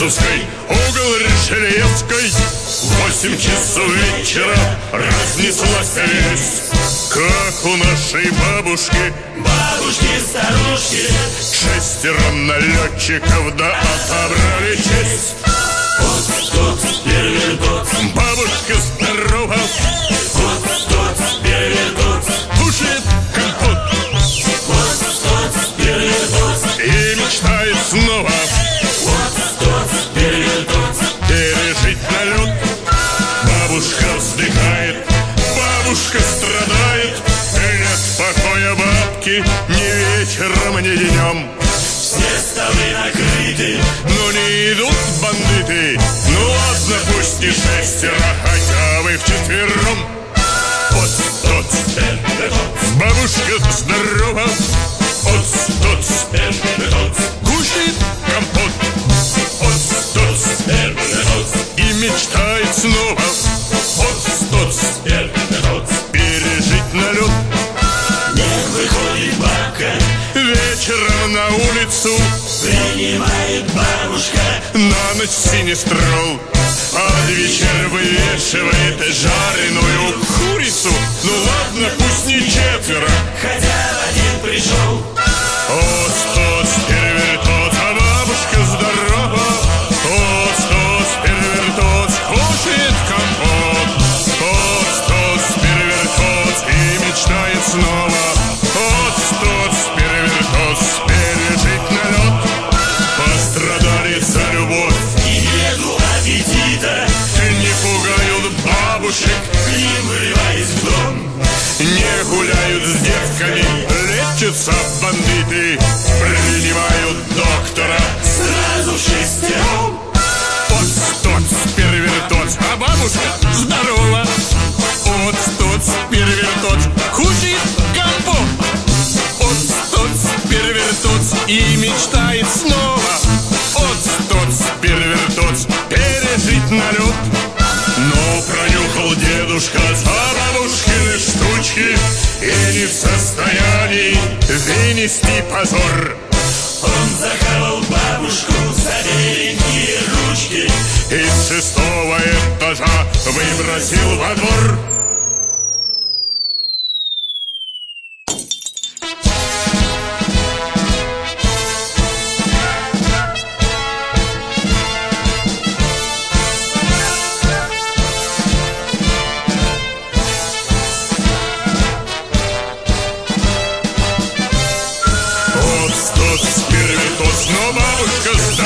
Некрасовской, угол Ришельевской. 8 часов вечера разнеслась весть, как у нашей бабушки, бабушки-старушки, 6 налетчиков да отобрали честь. Вот тот первый тот, Бабушка здорова, вот тот первый тот, кушает компот, вот тот первый тот, и мечтает снова вот тот первый тот, пережить налет. Бабушка вздыхает, бабушка страдает. Нет покоя бабки ни вечером, ни днем. все столы накрыты, Но не идут бандиты. Ну ладно, пусть не 6, хотя бы вчетвером. Вот тот первый тот, бабушка здорова, вот тот первый тот, кушает компот, вот тот первый тот, и мечтает снова, вот тот первый тот. пережить налет. Не выходит бабка, Вечером на улицу принимает бабушка, на ночь синестрол, а вечер вывешивает жареную курицу. Ну ладно, пусть не 4, хотя один пришел. Тот перевертот, а бабушка здорова. Тот перевертот, кушает компот. Тот перевертот и мечтает снова. Тот перевертот, пережить налет. Пострадали за любовь, И нету аппетита, не пугают бабушек, к ним врываясь в дом. не гуляют с детками, лечатся бандиты, принимают доктора. Сразу 6. Вот тот перевертот, а бабушка здорова. Вот тот перевертот, кушает компот. Вот тот перевертот и мечтает снова. Вот тот перевертот, пережить налет. Но пронюхал дедушка за бабушкины штучки и не в состоянии вынести позор. Он захавал бабушку за беленькие ручки. Из 6-го этажа выбросил во двор. Вот тот перевертот, но бабушка